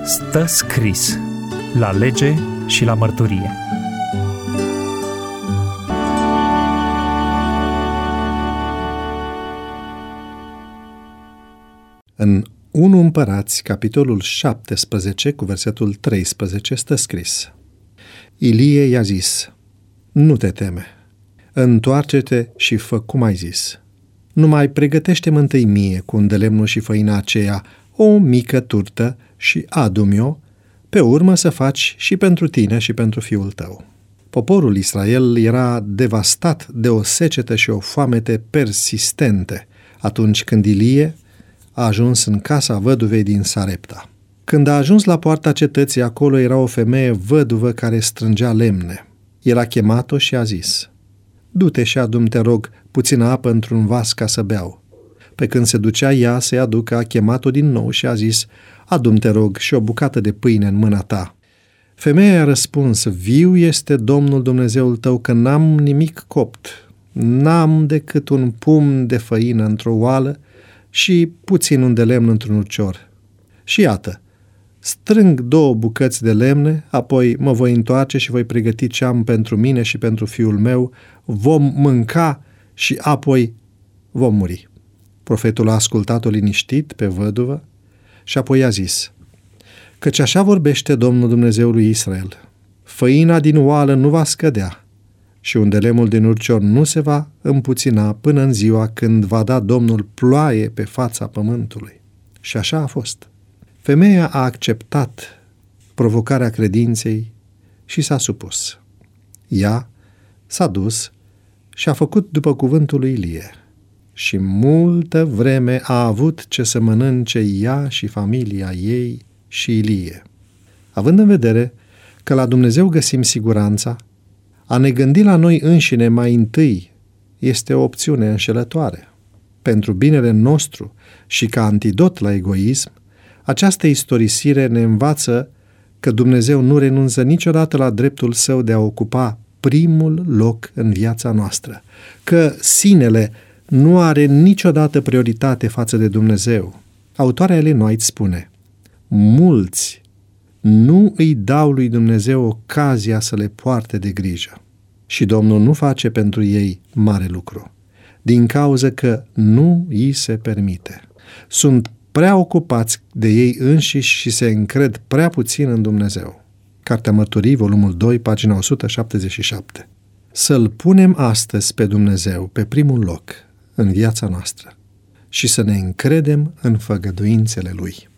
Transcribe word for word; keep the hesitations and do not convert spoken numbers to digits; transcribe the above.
Stă scris la lege și la mărturie. În unu Împărați, capitolul șaptesprezece, cu versetul treisprezece, stă scris: Ilie i-a zis: Nu te teme, întoarce-te și fă cum ai zis. Numai pregătește-mă întâi mie cu îndelemnul și făina aceea o mică turtă și adu-mi-o, pe urmă să faci și pentru tine și pentru fiul tău. Poporul Israel era devastat de o secetă și o foamete persistente atunci când Ilie a ajuns în casa văduvei din Sarepta. Când a ajuns la poarta cetății, acolo era o femeie văduvă care strângea lemne. El a chemat-o și a zis: Du-te și adu-mi, te rog, puțină apă într-un vas ca să beau. Pe când se ducea ea să-i aducă, a chemat-o din nou și a zis: Adu-mi, te rog, și o bucată de pâine în mâna ta. Femeia a răspuns: Viu este Domnul Dumnezeul tău că n-am nimic copt. N-am decât un pumn de făină într-o oală și puțin un de lemn într-un ucior. Și iată, strâng două bucăți de lemne, apoi mă voi întoarce și voi pregăti ce am pentru mine și pentru fiul meu, vom mânca și apoi vom muri. Profetul a ascultat-o liniștit pe văduvă și apoi a zis: Căci așa vorbește Domnul Dumnezeul lui Israel: făina din oală nu va scădea și undelemul din urcior nu se va împuțina până în ziua când va da Domnul ploaie pe fața pământului. Și așa a fost. Femeia a acceptat provocarea credinței și s-a supus. Ea s-a dus și a făcut după cuvântul lui Ilie. Și multă vreme a avut ce să mănânce ea și familia ei și Ilie. Având în vedere că la Dumnezeu găsim siguranța, a ne gândi la noi înșine mai întâi este o opțiune înșelătoare. Pentru binele nostru și ca antidot la egoism, această istorisire ne învață că Dumnezeu nu renunță niciodată la dreptul său de a ocupa primul loc în viața noastră, că sinele nu are niciodată prioritate față de Dumnezeu. Autoarea Ellen White spune: mulți nu îi dau lui Dumnezeu ocazia să le poarte de grijă și Domnul nu face pentru ei mare lucru, din cauza că nu îi se permite. Sunt prea ocupați de ei înșiși și se încred prea puțin în Dumnezeu. Cartea Mărturii, volumul doi, pagina o sută șaptezeci și șapte. Să-L punem astăzi pe Dumnezeu pe primul loc în viața noastră și să ne încredem în făgăduințele Lui.